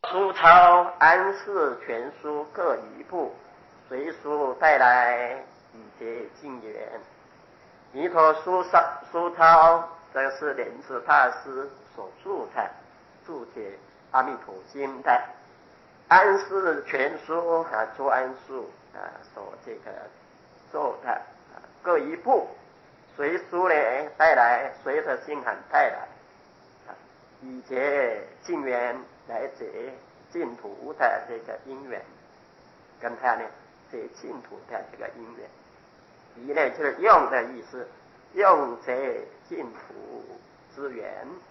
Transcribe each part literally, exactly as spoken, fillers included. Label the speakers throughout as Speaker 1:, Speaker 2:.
Speaker 1: 书抄安世全书各一部，随书带来以结净缘。弥陀书抄书抄，这是莲池大师所著的注解阿弥陀经的。安世全书啊，周安树啊所这个做的啊各一部，随书呢带来，随着心函带来啊，以结净缘，来结净土的这个因缘，跟他呢结净土的这个因缘。以呢就是用的意思，用结净土之缘。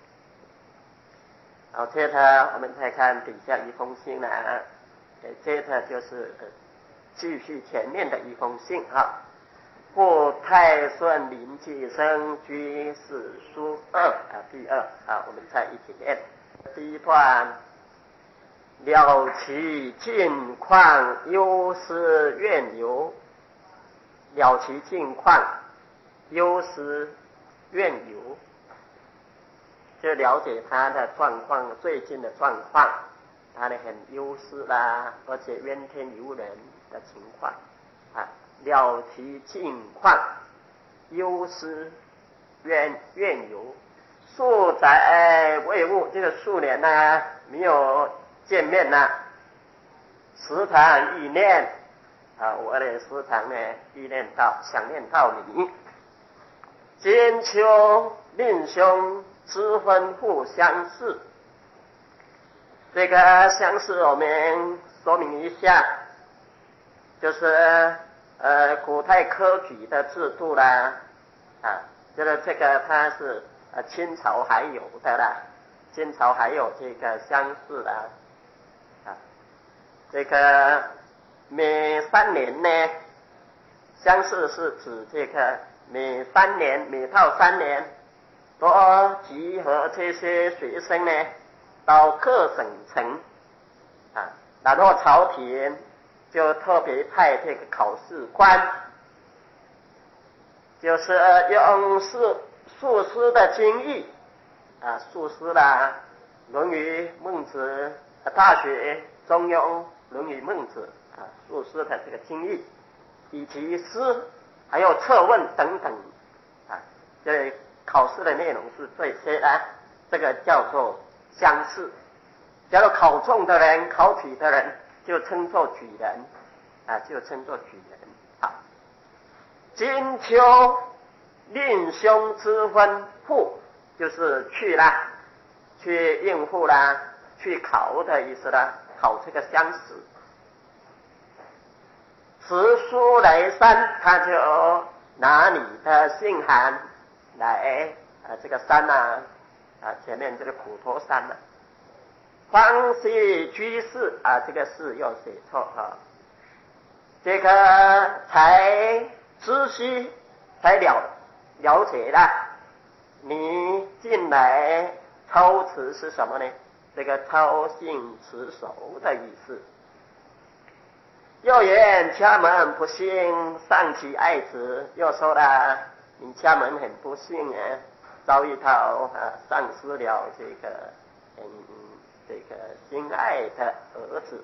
Speaker 1: 好，接着我们再看底下一封信呢，接着就是继续前面的一封信啊。故太顺临济生居士书二啊，第二啊，我们再一起念。第一段，了其境况，忧思怨尤。了其境况，忧思怨尤，就了解他的状况，最近的状况，他呢很忧思啦，而且怨天尤人的情况啊。了其境况，忧思怨怨尤。数载未悟，这个数年呢、啊、没有见面了，时常忆念啊，我呢时常呢忆念到想念到你。今秋令兄知婚互相似，这个相似我们说明一下，就是呃古代科举的制度啦，啊，就是这个它是呃清朝还有的啦，清朝还有这个乡试啦，啊，这个每三年呢，乡试是指这个每三年每到三年都集合这些学生呢到各省城啊，然后朝廷就特别派这个考试官，就是用述述诗的经义啊，述诗啦，论语、孟子、大学、中庸、论语、孟子啊，述诗的这个经义，以及诗还有测问等等啊，这考试的内容是这些啊，这个叫做乡试。假如考中的人、考取的人，就称作举人啊，就称作举人。好，今秋令兄之婚赴，就是去啦，去应付啦，去考的意思啦，考这个乡试。持书来山，他就拿你的信函来啊，这个山啊，啊前面这个普陀山啊，方系居士啊，这个士又写错啊，这个才知悉，才了了解了，你进来操持是什么呢？这个操信持守的意思。又言家门不幸，丧其爱子。又说了，你家门很不幸啊，遭遇到啊丧失了这个嗯这个心爱的儿子。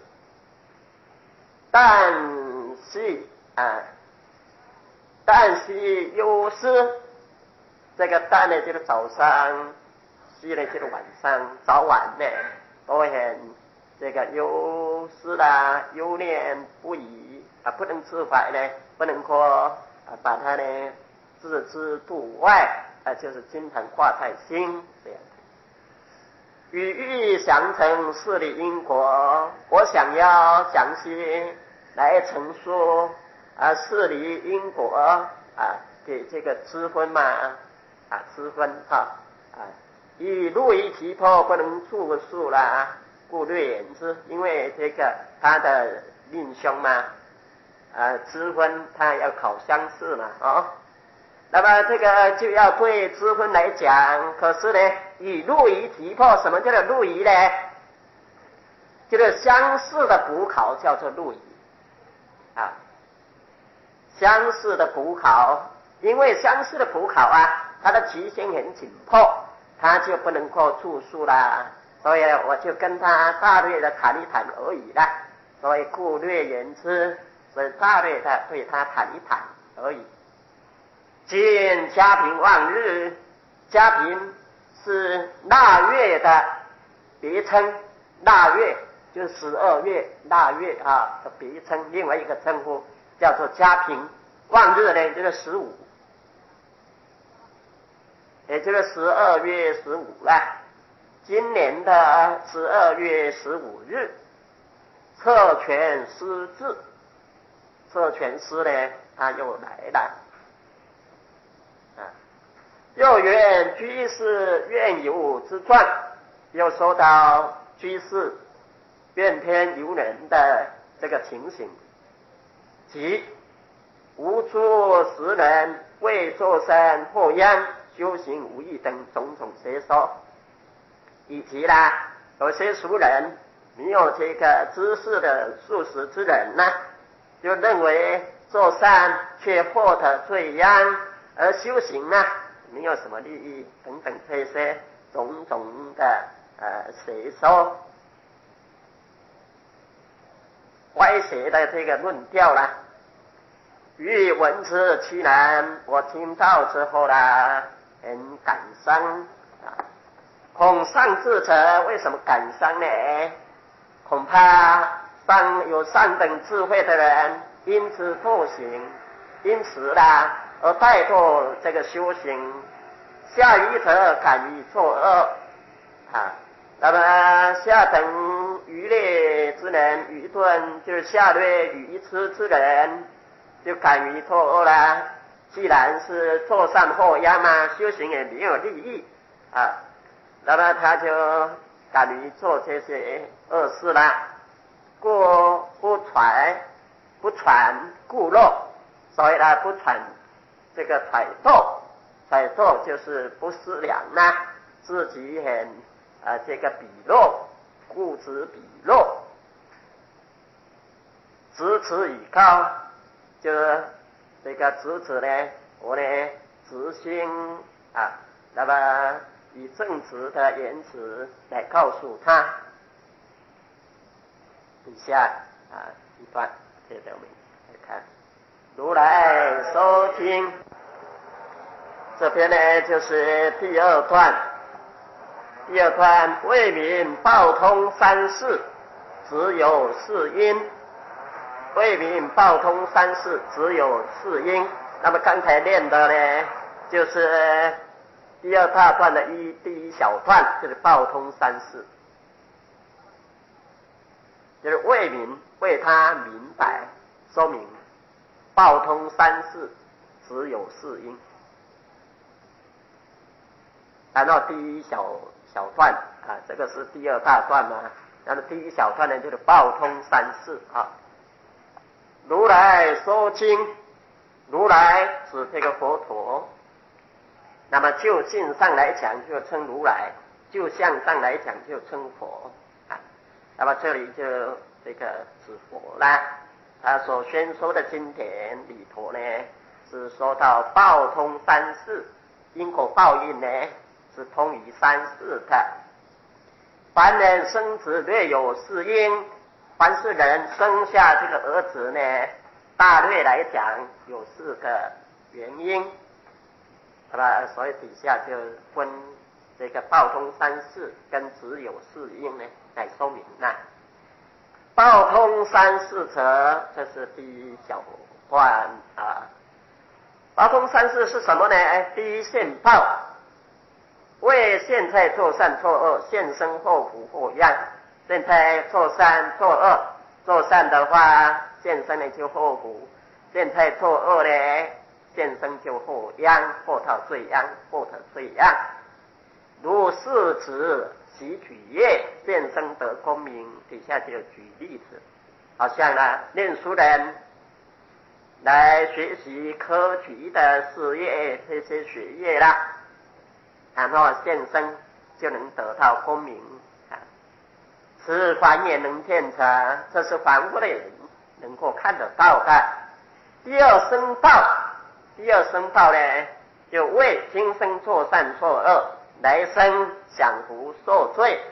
Speaker 1: 但是啊，但是忧思，这个但呢就是早上，是呢就是晚上，早晚呢都很这个忧思啦，忧念不已啊，不能自怀呢，不能说啊把它呢置之度外啊，就是经常挂在心这样。语欲详成事理因果，我想要详细来陈述啊事理因果啊，给这个知婚嘛啊知婚哈啊，以路一提破不能著述啦。故略言之，因为这个他的令兄嘛，啊，知婚他要考乡试嘛，哦，那么这个就要对知婚来讲，可是呢，以路仪提破，什么叫做路仪呢？就是乡试的补考叫做路仪啊，乡试的补考，因为乡试的补考啊，它的期限很紧迫，它就不能够著述啦。 所以我就跟他大略的谈一谈而已啦。所以故略言之，所以大略的对他谈一谈而已。今家平望日，家平是腊月的别称，腊月就是十二月腊月啊的别称，另外一个称呼叫做家平。望日呢就是十五，也就是十二月十五了。今年的十二月十五日，策权师至，策权师呢他又来了。啊，又言居士愿游之传，又说到居士怨天尤人的这个情形，即无诸时人为作山破殃，修行无益等种种邪说，以及啦有些俗人没有这个知识的素食之人呢，就认为做善却获得罪殃，而修行呢没有什么利益等等这些种种的呃邪说歪斜的这个论调啦。于闻之其然，我听到之后啦，很感伤啊。恐上智者为什么感伤呢？恐怕上有上等智慧的人因此堕行，因此啦而怠惰这个修行，下愚者敢于作恶啊。那么下等愚劣之人，愚钝就是下劣愚痴之人，就敢于作恶啦。既然是做善获殃嘛，修行也没有利益啊，那么他就敢于做这些恶事啦。故不揣不传故漏，所以呢不传这个揣度，揣度就是不思量啦，自己很啊这个比弱，固执比弱，执持以高，就是这个执持呢，我呢执心啊，那么以正直的言辞来告诉他。以下啊一段，接着我们来看，如来收听。这篇呢就是第二段，第二段为民报通三世，只有四因。为民报通三世，只有四因。那么刚才念的呢，就是第二大段的一第一小段，就是报通三世，就是为民为他明白说明，报通三世只有四因。然后第一小小段啊，这个是第二大段嘛，然后第一小段呢就是报通三世啊。如来说经，如来指这个佛陀，那么就性上来讲就称如来，就相上来讲就称佛啊。那么这里就这个指佛啦。他所宣说的经典里头呢，是说到报通三世，因果报应呢是通于三世的。凡人生子略有四因，凡是人生下这个儿子呢，大略来讲有四个原因，好吧？所以底下就分这个报通三世跟只有四因呢来说明了。报通三世者，这是第一小段啊。报通三世是什么呢？第一现报，为现在做善做恶，现生后福祸殃。现在做善做恶，做善的话现生呢就祸福，现在做恶呢现生就祸殃，祸到罪殃，祸得罪殃。如是子习举业，现生得功名。底下就举例子，好像呢念书人来学习科举的事业，这些学业啦，然后现生就能得到功名啊。此凡也能见者，这是凡夫的人能够看得到的。第二生报，第二生报呢，就为今生做善做恶，来生享福受罪。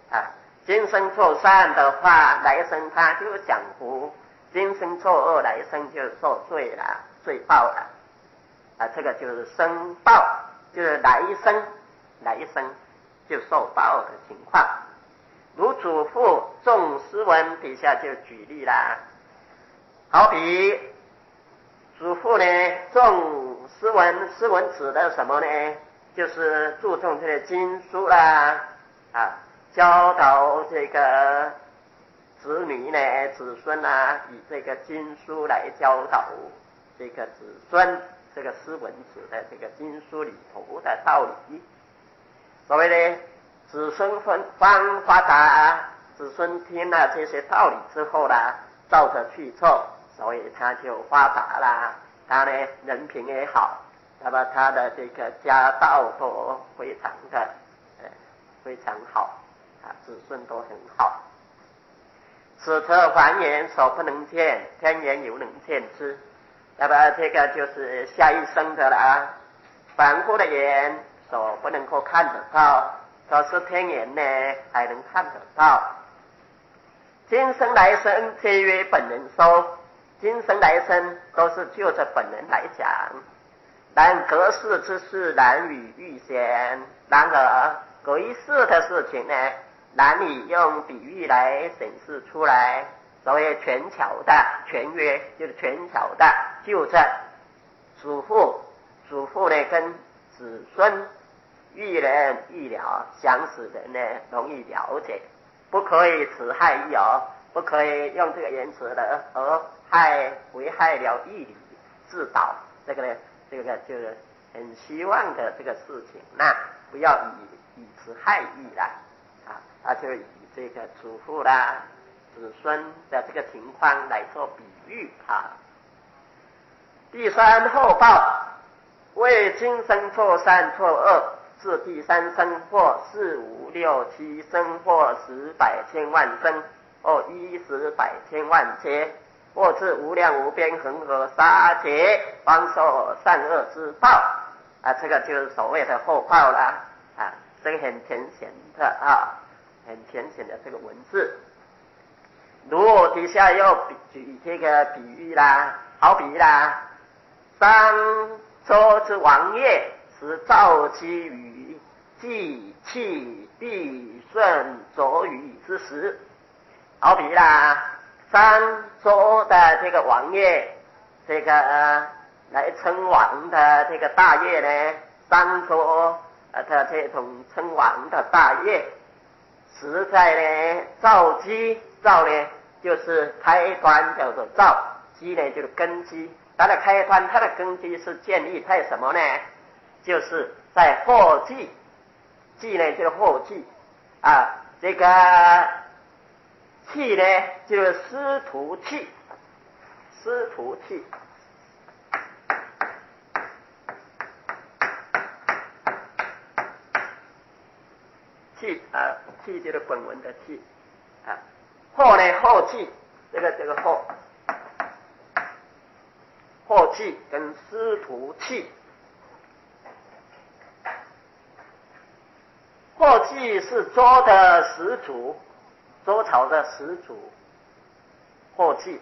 Speaker 1: 啊，今生做善的话，来生他就享福；今生做恶，来生就受罪了，罪报了。啊，这个就是生报，就是来生，来生就受报的情况。如祖父种诗文，底下就举例啦。好比祖父呢种诗文，诗文指的什么呢？就是注重这个经书啦，啊，教导这个子女呢、子孙啊，以这个经书来教导这个子孙，这个诗文指的这个经书里头的道理。所谓呢，子孙方发达，子孙听了这些道理之后啦，照着去做，所以他就发达啦。他呢人品也好，那么他的这个家道都非常的呃非常好啊，子孙都很好。此则凡言所不能见，天言犹能见之。那么这个就是下一生的啦，凡夫的眼所不能够看得到，可是天眼呢还能看得到。今生来生皆曰本人收，今生来生都是就着本人来讲。然隔世之事难以预先，然而隔一世的事情呢，难以用比喻来显示出来。所谓全巧的，全约就是全巧的，就着祖父，祖父呢跟子孙遇人易了，想死人呢容易了解，不可以此害义哦，不可以用这个言辞的而害危害了义理自导，这个呢，这个就是很希望的这个事情，那不要以以此害义啦，啊，他就以这个祖父啦、子孙的这个情况来做比喻啊。第三后报，为今生错善错恶，是第三生或四五六七生或十百千万生，或一十百千万劫，或至无量无边恒河沙劫，方受善恶之报啊，这个就是所谓的后报啦啊，这个很浅显的啊，很浅显的这个文字。如底下又举这个比喻啦，好比啦，商周之王业，是造机于既气必顺浊雨之时。好比啦，商周的这个王业，这个、呃、来称王的这个大业呢，商周呃的这种称王的大业，实在呢造基，造呢就是开端，叫做造，基呢就是根基。它的开端，它的根基是建立在什么呢？就是在后继，继呢就是后继啊，这个气呢就是师徒气，师徒气。气啊，气就是本文的气啊。后呢后继，这个这个后。后继跟师徒气，后继是周的始祖，周朝的始祖，后继。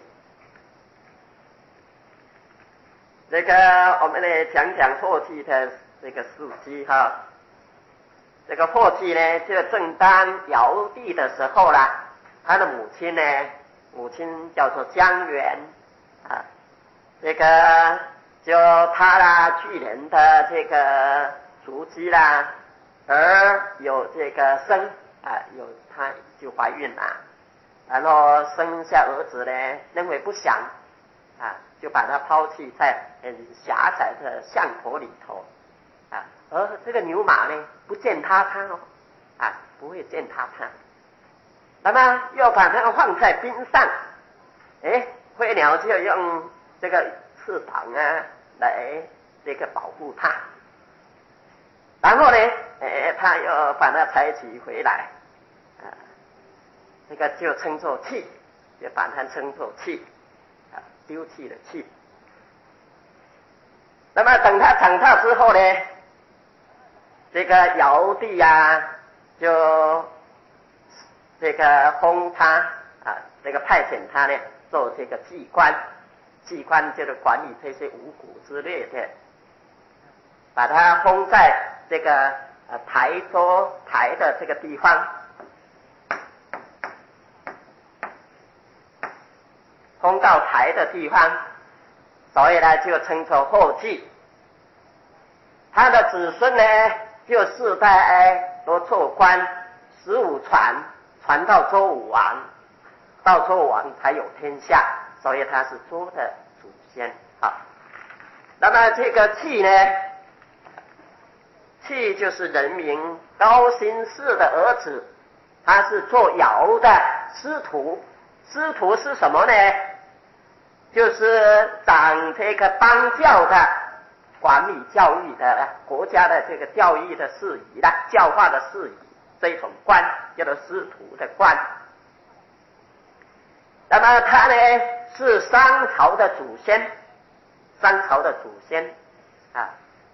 Speaker 1: 这个我们来讲讲后继的这个事迹哈。这个后继呢，就正当尧帝的时候啦，他的母亲呢，母亲叫做姜原啊。这个就他啦，巨人的这个足迹啦，而有这个生啊，有他就怀孕啦，然后生下儿子呢，认为不祥啊，就把他抛弃在很狭窄的巷口里头啊，而这个牛马呢，不见他他哦，啊，不会见他他，那么又把它放在冰上，哎，飞鸟就用这个翅膀啊来这个保护它，然后呢，哎，他又把它采取回来，啊，这个就称作弃，就把它称作弃，啊，丢弃的弃。那么等他长大之后呢，这个尧帝啊，就这个封他啊，这个派遣他呢做这个祭官，祭官就是管理这些五谷之类的，把他封在这个呃台州台的这个地方，封到台的地方，所以呢就称作后继。他的子孙呢就世代都做官，十五传传到周武王，到周武王才有天下，所以他是周的祖先啊。那么这个契呢，契就是人名高辛氏的儿子，他是做尧的师徒。师徒是什么呢？就是掌这个邦教的，管理教育的，国家的这个教育的事宜的，教化的事宜，这种官叫做师徒的官。那么他呢是商朝的祖先，商朝的祖先啊。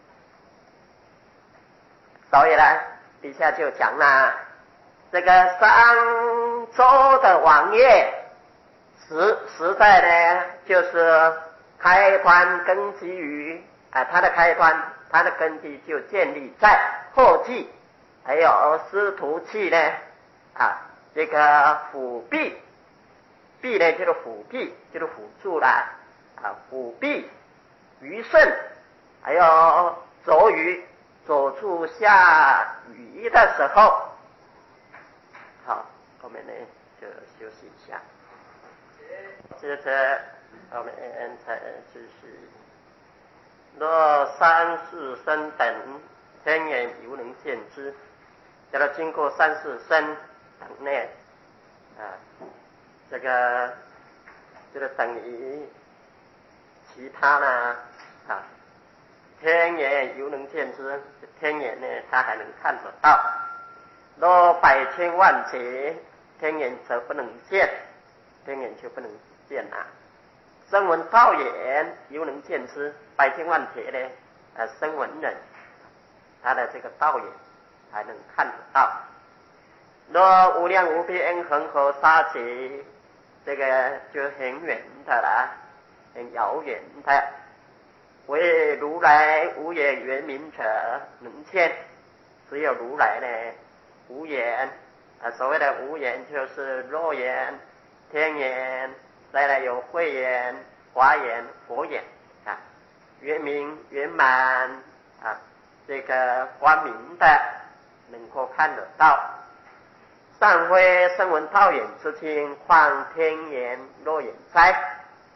Speaker 1: 所以呢，底下就讲了这个商周的王爷时时代呢，就是开端根基于啊，他的开端，他的根基就建立在后继，还有师徒契呢啊，这个辅弼，弼呢就是辅弼，就是辅助啦啊，辅弼虞舜，还有周瑜。走出下雨的时候，好，我们呢就休息一下。接着我们才继续。若三世生等，天眼犹能见之。叫做经过三世生等呢，啊，这个这个等于其他呢啊。天眼犹能见之，天眼呢，他还能看得到。若百千万劫，天眼则不能见，天眼就不能见啊。声闻道眼犹能见之，百千万劫呢，呃，声闻人，他的这个道眼还能看得到。若无量无边恒河沙劫，这个就很远的啦，很遥远的。为如来无眼圆明者能见，只有如来呢无眼啊，所谓的无眼就是肉眼、天眼，再来有慧眼、华眼、佛眼啊，圆明圆满啊，这个光明的能够看得到。上非声闻道眼之境，况天眼肉眼哉？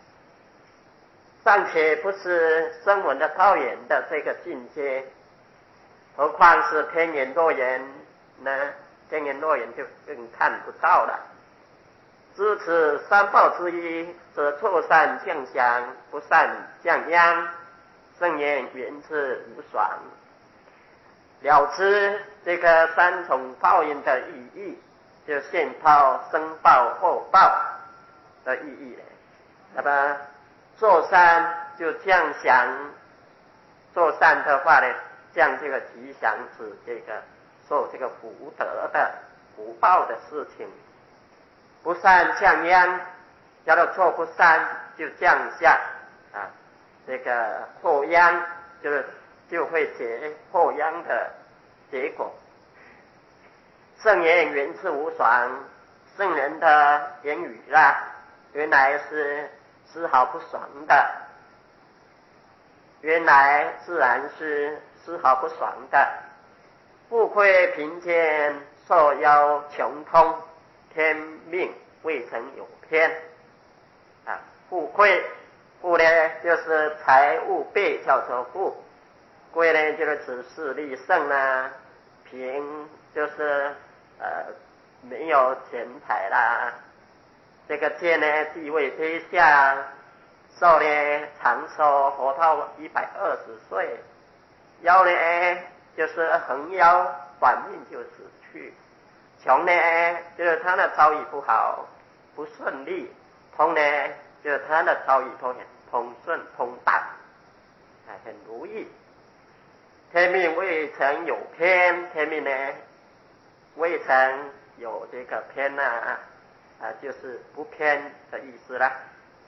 Speaker 1: 尚且不是声闻的道眼的这个境界，何况是天眼肉眼呢？天眼肉眼就更看不到了。知此三宝之一，则错善降祥，不善降殃，圣言缘自无爽。了知这个三重报应的意义，就现报、生报、后报的意义了。那么做善就降祥，做善的话呢，降这个吉祥，指这个受这个福德的福报的事情。不善降殃，叫做做不善就降下啊，这个祸殃就是就会结祸殃的结果。圣言缘自无爽，圣人的言语啦，原来是丝毫不爽的，原来自然是丝毫不爽的。富贵贫贱，受夭穷通，天命未曾有偏啊。富贵，富呢就是财物倍，叫做富；贵呢就是指势力盛啦；贫就是呃没有钱财啦。这个贱呢地位低下，寿呢长寿，活到一百二十岁；夭呢就是横夭，短命就死去。穷呢就是他的遭遇不好，不顺利；通呢就是他的遭遇都很通顺通达，很如意。天命未曾有偏，天命呢未曾有这个偏啊，啊就是不偏的意思啦。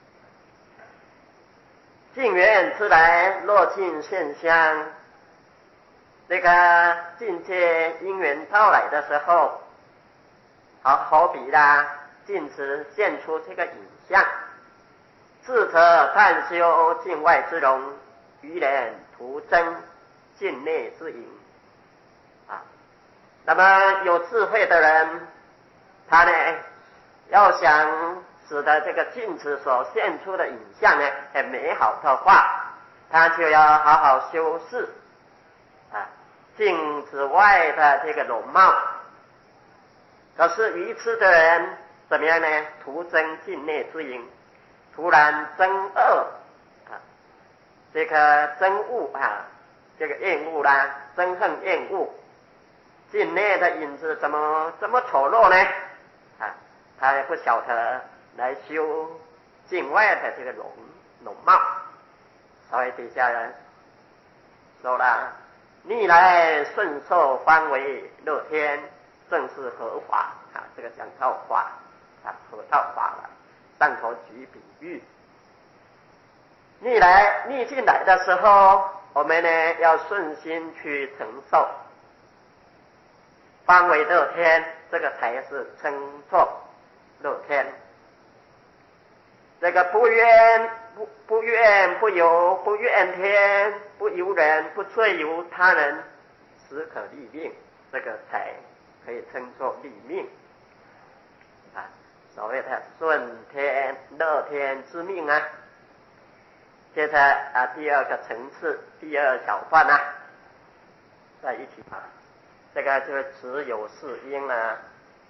Speaker 1: 近缘之来，若尽现相，这个境界因缘到来的时候，好好比啦，镜子现出这个影像，智者探修境外之容，愚人徒增境内之影啊。那么有智慧的人，他呢要想使得这个镜子所现出的影像呢很美好的话，他就要好好修饰啊镜子外的这个容貌。可是愚痴的人怎么样呢？徒增境内之影，突然憎恶啊，这个憎恶啊，这个厌恶啦，憎恨厌恶，境内的影子怎么这么丑陋呢？啊，他也不晓得来修境外的这个容容貌，所以底下人说了：逆来顺受方为乐天，正是合法啊！这个讲到法啊，合到法了。上头举比喻，逆来逆进来的时候，我们呢要顺心去承受，方为乐天，这个才是称作乐天。这个不怨不不怨不尤，不怨天，不尤人，不追由他人，实可立命，这个才可以称作立命啊。所谓的顺天乐天之命啊。接着啊，第二个层次，第二小段啊，在一起啊，这个就是只有是因啊。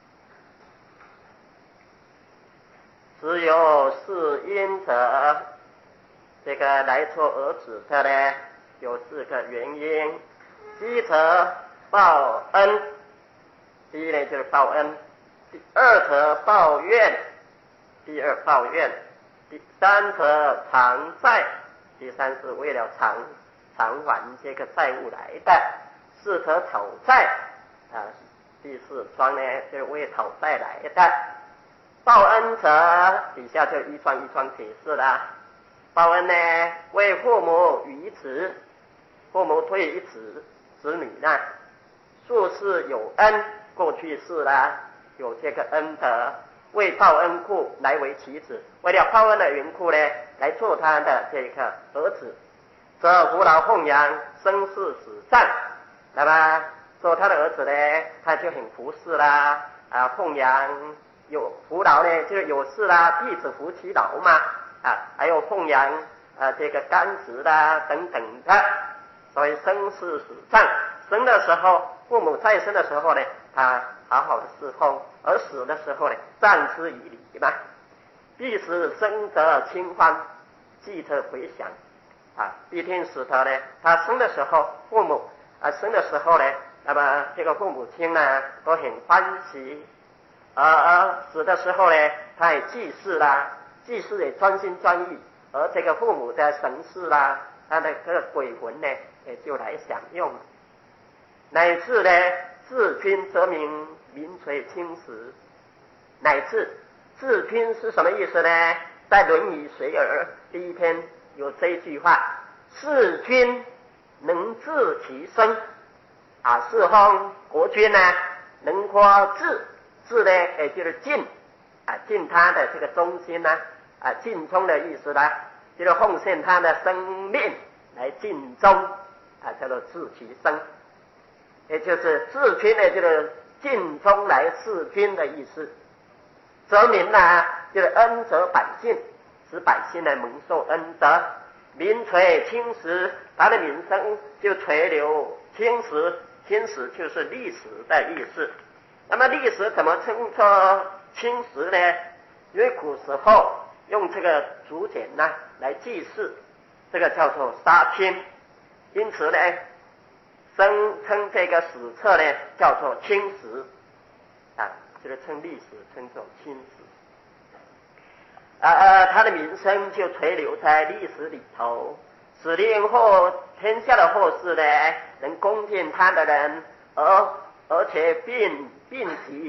Speaker 1: 只有是因者，这个来做儿子的呢，有四个原因。第一则报恩，第一呢就是报恩；第二则报怨，第二报怨；第三则偿债，第三是为了偿偿还这个债务来的；四则讨债啊，第四桩呢就是为讨债来的。报恩者底下就一桩一桩解释了。报恩呢，为父母于子，父母对于子子女呢，素世有恩，过去世啦有这个恩德，为报恩故来为其子，为了报恩的缘故呢，来做他的这个儿子，则扶劳奉养，生世死善。那么做他的儿子呢，他就很服侍啦啊，奉养。有扶劳呢，就是有事啦，弟子服其劳嘛，啊，还有奉养啊，这个干食啦等等的，所以生世死善。生的时候，父母在生的时候呢，他好好的侍奉；而死的时候呢，葬之以礼嘛。必使生者清欢，记者回想啊，必定使得呢，他生的时候，父母啊生的时候呢，那么这个父母亲呢都很欢喜。而而死的时候呢，他也祭祀啦，祭祀也专心专意，而这个父母的神事啦，他的这个鬼魂呢，也就来享用，乃至呢，治君则民，民垂青史。乃至治君是什么意思呢？在《论语随耳》第一篇有这一句话：事君能治其身啊，侍奉国君呢，能够治。治呢，也就是尽啊，尽他的这个忠心呢，啊，尽忠的意思呢，就是奉献他的生命来尽忠啊，叫做治其身，也就是治君呢，就是尽忠来事君的意思。则民呢，就是恩泽百姓，使百姓呢蒙受恩泽，民垂青史，他的名声就垂流青史，青史就是历史的意思。那么历史怎么称作青史呢？因为古时候用这个竹简呢来记事，这个叫做杀青，因此呢，称称这个史册呢叫做青史啊，这个称历史称作青史。啊呃，他的名声就垂留在历史里头，使令后天下的后世呢能恭敬他的人，而而且并并其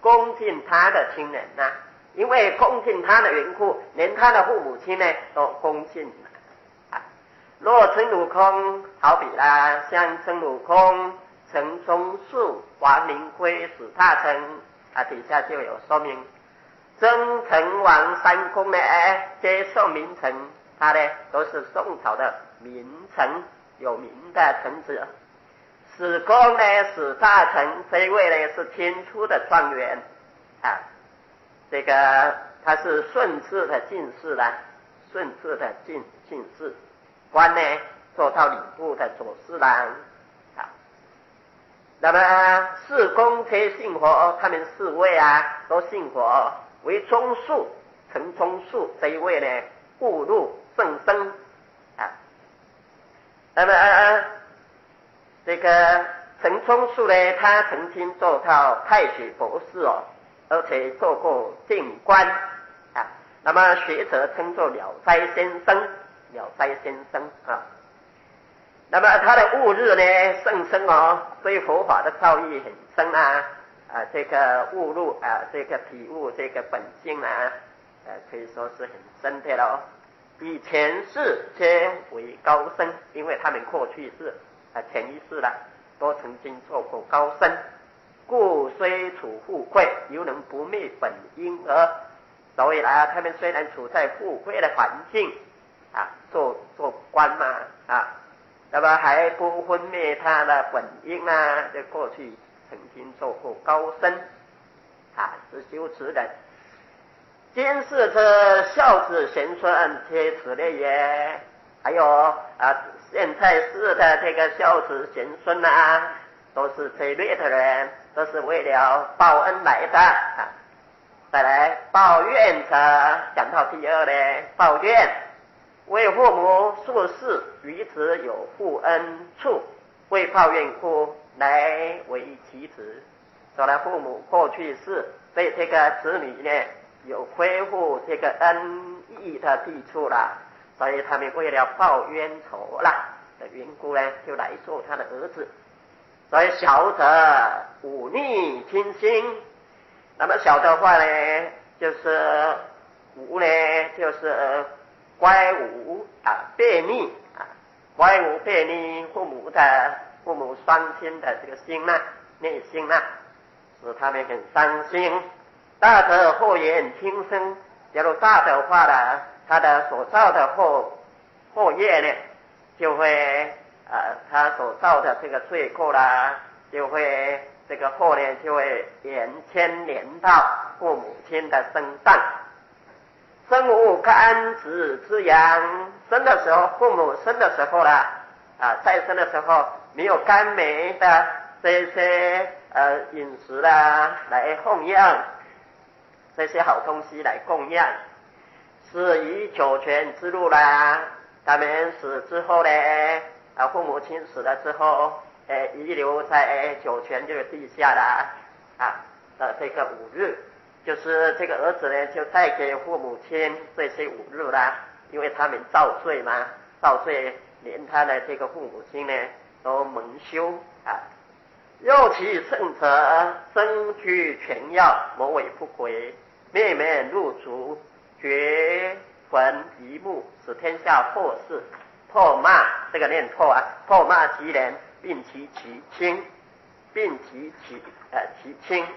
Speaker 1: 恭敬他的亲人呐、啊，因为恭敬他的缘故，连他的父母亲呢都恭敬啊。若陈鲁空，好比啦，像陈鲁空、陈宗树、王灵辉、史大成啊，底下就有说明。曾成王三公呢，接受名臣，他呢都是宋朝的名臣，有名的臣子。史公呢，史大成这一位呢是天初的状元啊，这个他是顺治的进士啦，顺治的进进士，官呢做到礼部的左侍郎啊。那么四公皆信佛，他们四位啊都信佛。为中树，陈中树这一位呢，误入圣僧啊。那么、呃、这个陈中树呢，他曾经做到太学博士哦，而且做过定官啊。那么学者称作了斋先生，了斋先生啊。那么他的悟日呢，甚深哦，对佛法的造诣很深啊。啊，这个悟入啊，这个体悟这个本性啊，呃，可以说是很深的咯。以前世皆为高僧，因为他们过去世啊前一世啦，都曾经做过高僧，故虽处富贵，犹能不灭本因而。所以啊，他们虽然处在富贵的环境啊，做做官嘛啊，那么还不昏灭他的本因啊，就过去曾经做过高僧啊，是修持人。今世之孝子贤孙皆此类也。还有啊，现在世的这个孝子贤孙啊，都是这类的人，都是为了报恩来的啊。再来报怨者，讲到第二呢，报怨为父母术士于子有负恩处，为报怨故来为其子。说了父母过去世对这个子女呢有恢复这个恩义的地处了，所以他们为了报冤仇啦的缘故呢，就来做他的儿子。所以小者忤逆亲心，那么小的话呢，就是忤呢，就是乖忤啊，悖逆啊，乖忤悖逆父母的父母双亲的这个心呐，内心呐，使他们很伤心。大者后言轻生，假如大的话呢，他的所造的后后业呢，就会呃，他所造的这个罪过啦，就会这个祸呢，就会延牵连到父母亲的身上。生无甘子之养，生的时候，父母生的时候啦，啊，在生的时候没有甘美的这些呃饮食啦来奉养，这些好东西来供养，是以九泉之路啦。他们死之后呢，啊，父母亲死了之后，呃，遗留在九泉这个地下啦，啊的这个五日，就是这个儿子呢，就带给父母亲这些五日啦，因为他们造罪嘛，造罪连他的这个父母亲呢都蒙羞啊。肉其圣者，身居全要，谋为不轨，灭门入族，绝坟遗墓，使天下祸事。唾骂，这个念错啊，唾骂其人，并其其亲，并其其呃其亲。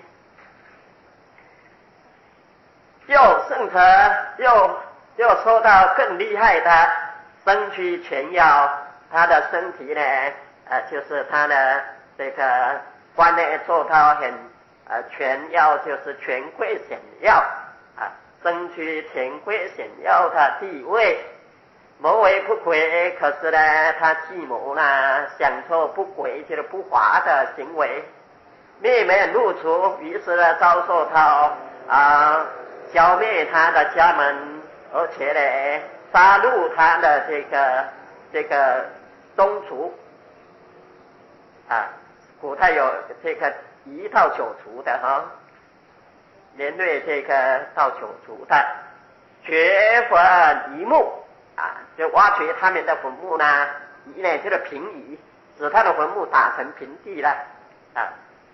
Speaker 1: 又圣者又又说到更厉害的，身躯全要，他的身体呢，呃，就是他的这个官呢做到很呃全要，就是权贵显要啊，身躯权贵显要的地位。谋为不轨，可是呢，他计谋呢，想做不轨，就是不法的行为，灭门入族，于是呢，遭受到啊，消灭他的家门，而且呢，杀戮他的这个这个宗族啊，古代有这个一到九族的哈，连对这个到九族的，掘坟遗墓。啊，就挖掘他们的坟墓呢，夷呢就是平移，使他的坟墓打成平地了啊。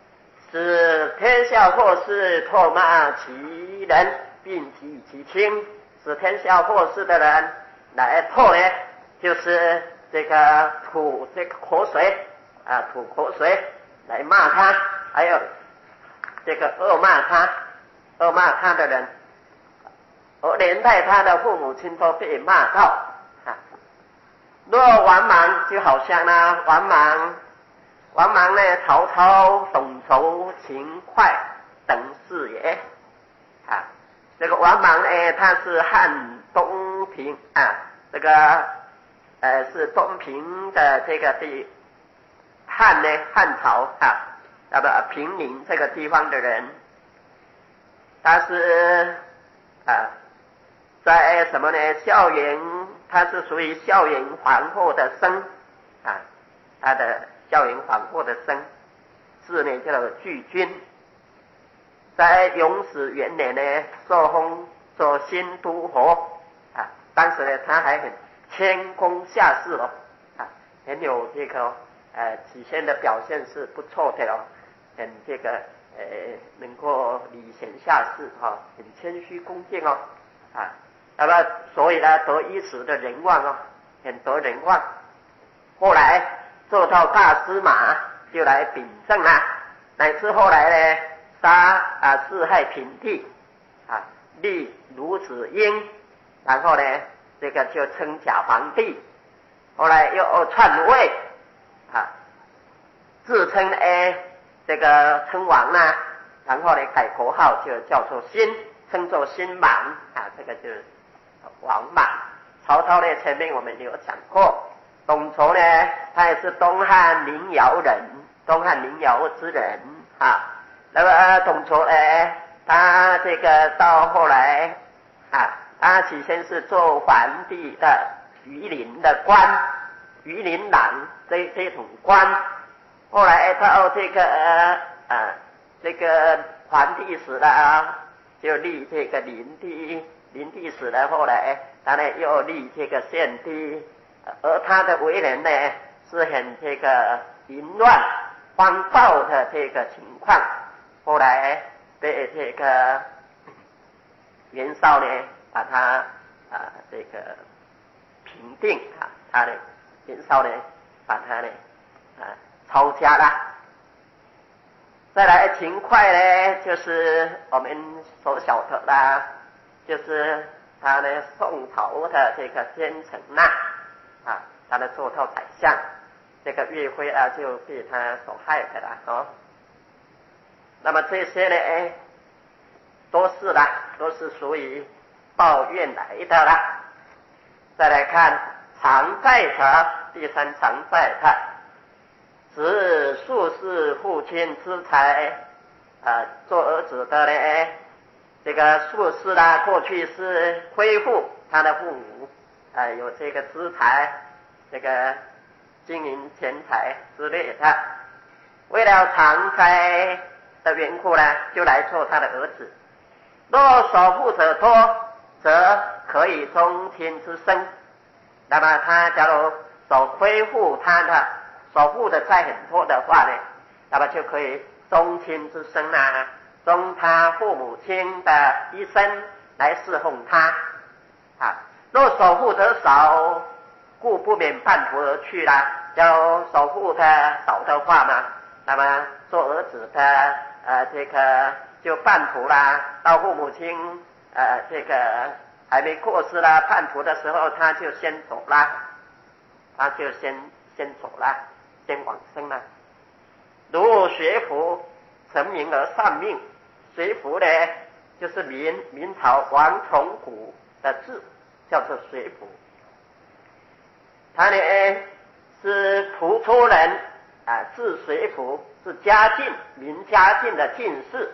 Speaker 1: 使天下祸事唾骂其人，并及其亲。使天下祸事的人来唾呢，就是这个吐这个口水啊，吐口水来骂他，还有这个恶骂他，恶骂他的人，而连带他的父母亲都被骂到啊。若王莽就好像呢，王莽，王莽呢，曹操、董卓、秦桧等是也啊。这个王莽呢，他是汉东平啊，这个呃是东平的这个地汉呢，汉朝啊，那么平陵这个地方的人，他是啊，在什么呢？校园，他是属于校园皇后的生啊，他的校园皇后的生字呢叫做巨君，在永史元年呢受封做新都侯啊，当时呢他还很谦恭下士哦啊，很有这个呃体现的表现是不错的哦，很这个呃能够礼贤下士哈、哦，很谦虚恭敬哦啊。那么所以呢得一时的人望哦，很得人望。后来做到大司马，就来秉政啦，乃至后来呢杀啊弑害平地啊，立孺子婴，然后呢这个就称假皇帝，后来又篡位啊，自称哎这个称王啦，然后呢改国号就叫做新，称作新莽啊，这个就是王莽。曹操呢前面我们有讲过，董卓呢他也是东汉临洮人，东汉临洮之人啊。那么、呃、董卓呢他这个到后来啊，他起先是做皇帝的榆林的官，榆林郎这这种官，后来到这个呃啊这个皇帝死了啊，就立这个灵帝，灵帝死了，后来他呢又立这个献帝，而他的为人呢是很这个淫乱荒暴的这个情况，后来被这个袁绍呢把他啊这个平定啊，他呢袁绍呢把他呢啊抄家啦。再来秦桧呢，就是我们所晓得的，就是他呢宋朝的这个奸臣呐啊，他呢做到宰相，这个岳飞啊就被他所害的啦哦。那么这些呢，哎，都是啦，都是属于抱怨来的啦。再来看常在者，第三常在他。指术士父亲之才啊，做儿子的呢，这个术士啦，过去是恢复他的父母啊，有这个资财，这个经营钱财之类的，为了偿灾的缘故呢，就来做他的儿子。若守护者多，则可以终亲之身。那么他假如守恢复他的守护的债很多的话呢，那么就可以终亲之身啊，终他父母亲的一生来侍奉他啊。若守护者少，故不免半途而去啦。要守护的少的话嘛，那么做儿子的呃这个就半途啦，到父母亲呃这个还没过世啦，半途的时候他就先走啦，他就先先走啦。先往生了。如学府成名而丧命，学府呢就是明明朝王崇古的字，叫做学府。他呢是蒲州人啊，字学府，是嘉靖明嘉靖的进士。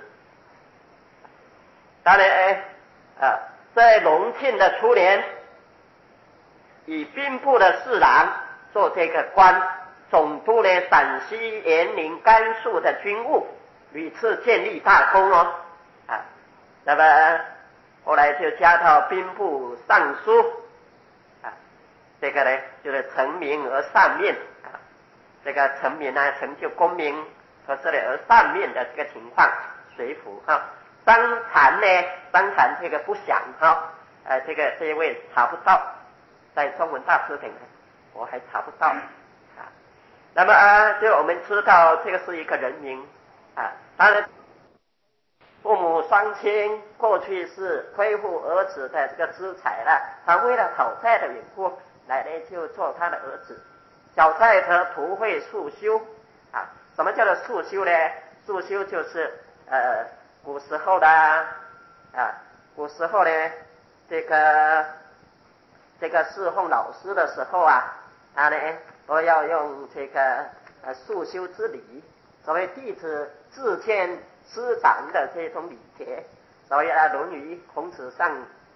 Speaker 1: 他呢啊在隆庆的初年，以兵部的侍郎做这个官。总督呢，陕西、延宁、甘肃的军务，屡次建立大功哦，啊，那么后来就加到兵部尚书，啊，这个呢就是成名而丧命啊，这个成名呢成就功名， 可是呢，而上面的这个情况随符哈。张禅呢，张禅这个不详哈，呃，这个这一位查不到，在中文大词典我还查不到啊。那么啊，就我们知道这个是一个人名啊，他的父母双亲过去是亏负儿子的这个资财了，他为了讨债的缘故，来呢就做他的儿子。小在和图会速修啊，什么叫做速修呢？速修就是呃古时候的啊，古时候呢这个这个侍奉老师的时候啊，他呢都要用这个呃速修之礼，所谓弟子自谦师长的这种礼节。所以啊，《论语》孔子上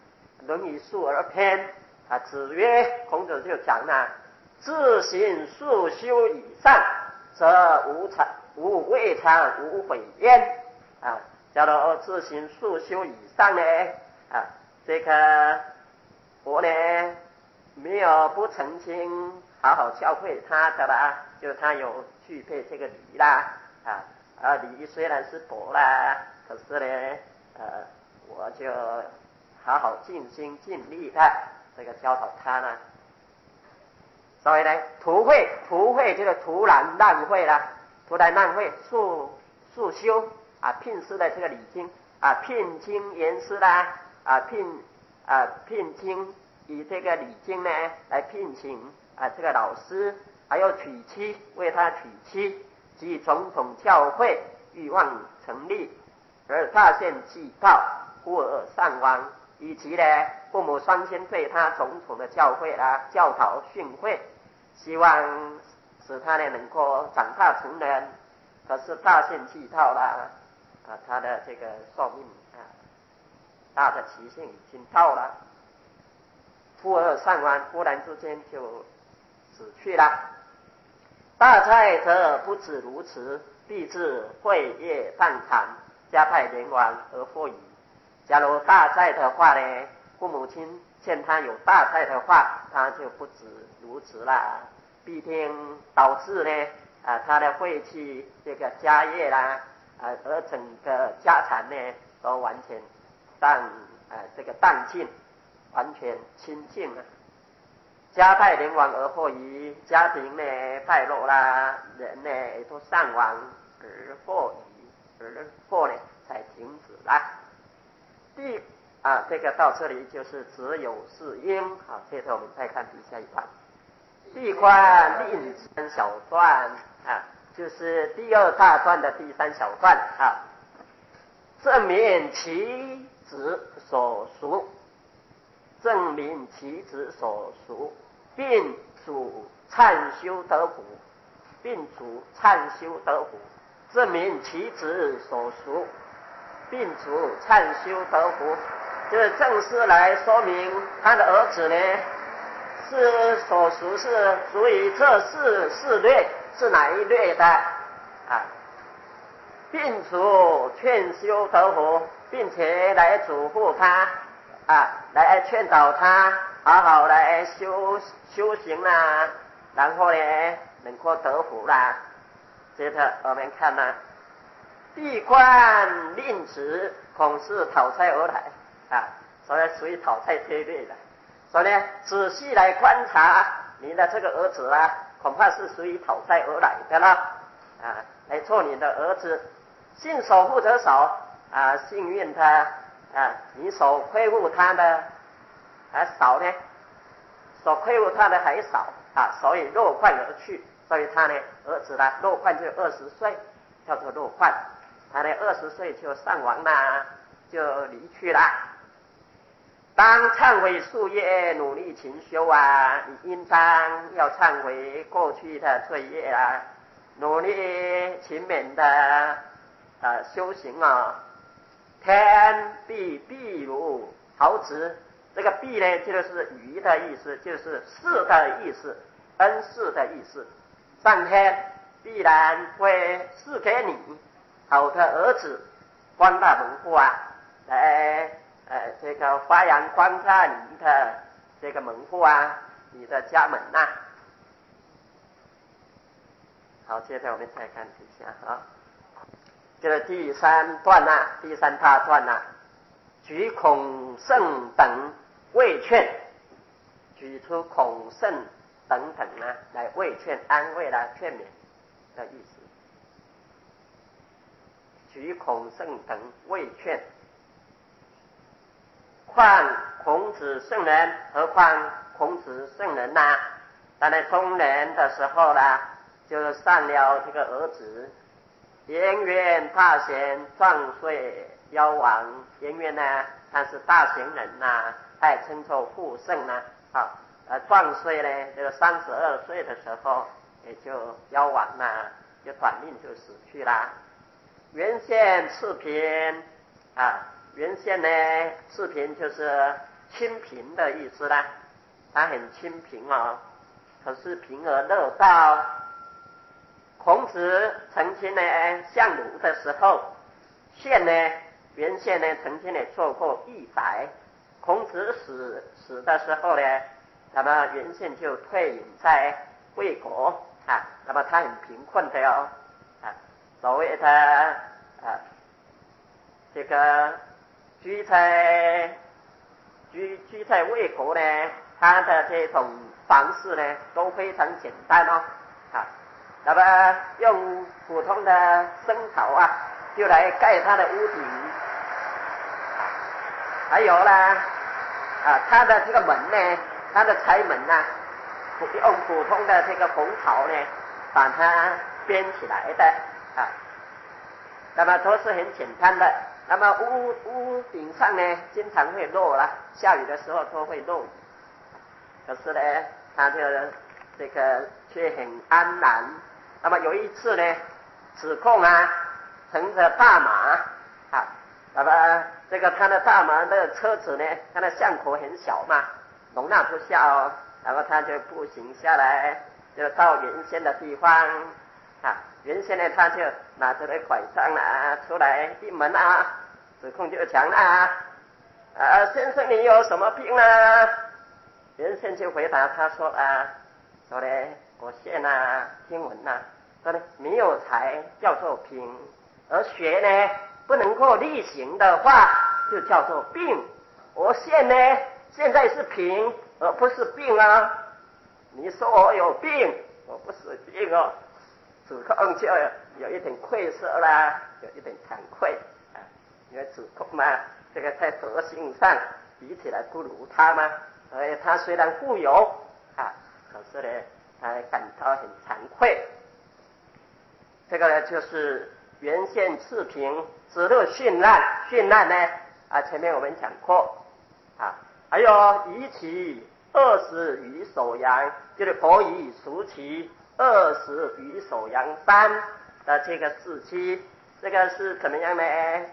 Speaker 1: 《论语述而篇》啊，子曰，孔子就讲了，自行速修以上，则无常无未尝无悔焉啊。叫做自行速修以上呢啊，这个我呢没有不曾经好好教会他的啦，就他有具备这个礼啦啊啊，礼虽然是薄啦，可是呢呃我就好好尽心尽力的这个教导他呢。所以呢，图会图会就是突然浪费啦，突然浪费速速修啊，聘师的这个礼金啊，聘金言师啦啊，聘啊聘金以这个礼金呢来聘请啊这个老师，还有娶妻为他娶妻，及种种教诲欲望成立，而大限既到，忽而上亡。以及呢父母双亲对他种种的教诲啦、教导训诲，希望使他呢能够长大成人，可是大限既到了啊，他的这个寿命啊，大的期限已经到了，忽而上亡，忽然之间就死去了。大哉则不止如此，必至会业荡产，家败人亡而获矣。假如大灾的话呢，父母亲见他有大灾的话，他就不止如此啦，必定导致呢啊他的废弃这个家业啦啊，而整个家产呢都完全荡啊这个荡尽，完全清净了。家败人亡而获矣，家庭呢败落啦，人呢都丧亡而获矣，而祸呢才停止啦。第啊，这个到这里就是只有是因。好，接着我们再看底下一段。第观另三小段啊，就是第二大段的第三小段啊。证明其子所属，证明其子所属，并主忏修得福，并主忏修得福，证明其子所属。并主忏修得福，就是正式来说明他的儿子呢是所属是属于这四四类，是哪一类的啊？并主劝修得福，并且来嘱咐他啊，来劝导他好好来修修行啦，然后呢能够得福啦。接着我们看呢。闭关令子，恐是讨债而来啊，所以属于讨债这一类的。所以呢，仔细来观察你的这个儿子啊，恐怕是属于讨债而来的啦啊，来做你的儿子。信守护者少啊，幸运他啊，你所亏负他的还少呢，所亏负他的还少啊，所以落冠而去。所以他呢，儿子呢，落冠就二十岁，叫做落冠。他呢二十岁就上亡啦，就离去啦。当忏悔夙业，努力勤修啊，你应当要忏悔过去的罪业啊，努力勤勉的呃修行啊。天必必如豪子，这个必呢就是鱼的意思，就是赐的意思，恩赐的意思。上天必然会赐给你好的儿子，光大门户啊，来呃这个发扬光大你的这个门户啊，你的家门呐、啊。好，接着我们再看一下啊。 就是第三段呐、啊，第三大段呐、啊，举孔圣等慰劝，举出孔圣等等啊来慰劝、安慰啦、劝勉的意思。举孔圣等慰劝，况孔子圣人，何况孔子圣人呐、啊？他在中年的时候啦，就上了这个儿子。颜渊大贤，壮岁夭亡。颜渊呢，他是大贤人呐、啊，他也称作父圣呐。啊，呃，壮岁呢，这个三十二岁的时候也就夭亡了，就短命就死去了。原县赤贫啊，原县呢，赤贫就是清贫的意思啦，他很清贫哦，可是贫而乐道。孔子曾经呢相鲁的时候，县呢原县呢曾经呢做过义宰。孔子死死的时候呢，那么原县就退隐在魏国啊，那么他很贫困的哦啊，所谓的啊这个居在居居在魏国呢，他的这种房事呢都非常简单哦啊。那么用普通的生草啊，就来盖他的屋顶。还有啦，啊，他的这个门呢，他的柴门呐、啊，用普通的这个红草呢，把它编起来的啊。那么都是很简单的。那么屋屋顶上呢，经常会落啦，下雨的时候都会落雨。可是呢，他就这个却很安然。那么有一次呢，子贡啊乘着大马啊，那么这个他的大马的车子呢，他的巷口很小嘛，容纳不下哦，然后他就步行下来，就到原先的地方啊。原先呢，他就拿着那拐杖啊出来一门啊，子贡就讲啊，啊先生你有什么病啊？原先就回答他说啊，说呢我现啊听闻呐、啊。说呢，没有财叫做贫，而学呢不能够力行的话，就叫做病。我现呢现在是贫，而不是病啊。你说我有病，我不是病哦。子贡就有一点愧色啦，有一点惭愧啊，因为子贡嘛，这个在德行上比起来不如他嘛，所以他虽然富有啊，可是呢，他感到很惭愧。这个呢，就是原县赤贫，子路殉难。殉难呢，啊，前面我们讲过啊，还有夷其二十余首阳，就是伯夷叔齐二十余首阳山的这个事迹。这个是怎么样呢？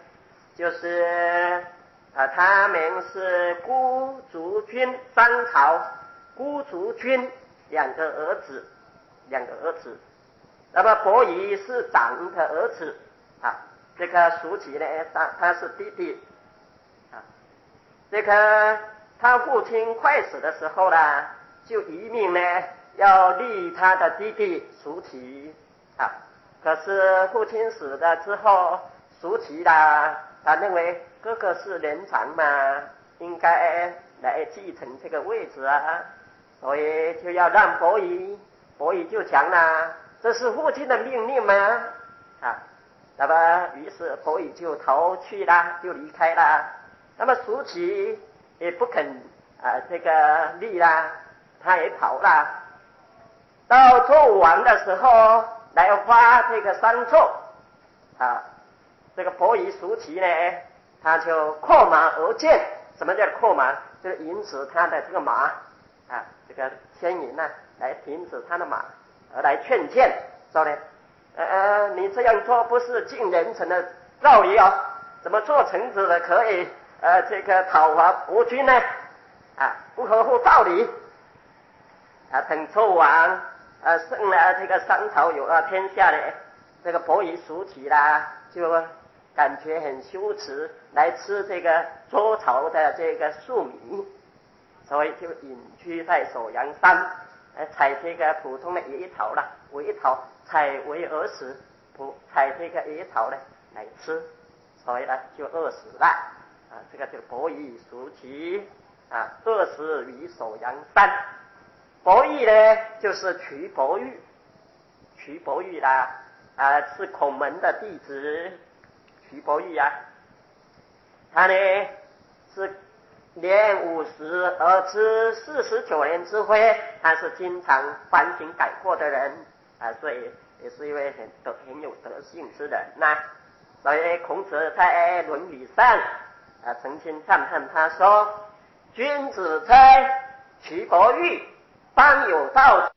Speaker 1: 就是啊，他们是孤竹君，商朝孤竹君两个儿子，两个儿子。那么伯夷是长的儿子啊，这个叔齐呢，他他是弟弟啊。这个他父亲快死的时候呢，就遗命呢要立他的弟弟叔齐啊。可是父亲死了之后，叔齐啦，他认为哥哥是年长嘛，应该来继承这个位置啊，所以就要让伯夷。伯夷就讲啦，这是父亲的命令吗？啊，那么于是伯夷就逃去啦，就离开啦。那么叔齐也不肯啊，这个立啦，他也跑啦。到纣王的时候来发这个商纣啊，这个伯夷叔齐呢，他就扩马而见。什么叫扩马？就是引使他的这个马啊，这个牵引呢、啊，来停止他的马，而来劝谏，说呢，呃，你这样做不是尽人臣的道理哦，怎么做臣子的可以呃这个讨伐国君呢？啊，不合乎道理。啊，等纣王呃胜了这个商朝，有了天下呢，这个伯夷叔齐啦，就感觉很羞耻，来吃这个周朝的这个粟米，所以就隐居在首阳山，呃，采这个普通的野草啦，苇草采苇而食，不采这个野草呢， 来吃，所以呢就饿死了啊。这个就是伯夷叔齐啊，饿死于首阳山。伯夷呢就是蘧伯玉，蘧伯玉啦啊是孔门的弟子，蘧伯玉啊，他呢是年五十而知四十九年之灰，他是经常反省改过的人啊，所以也是一位很德很有德性之人呐、啊。所以孔子在《论语》上啊曾经赞叹他说：“君子哉，蘧伯玉，方有道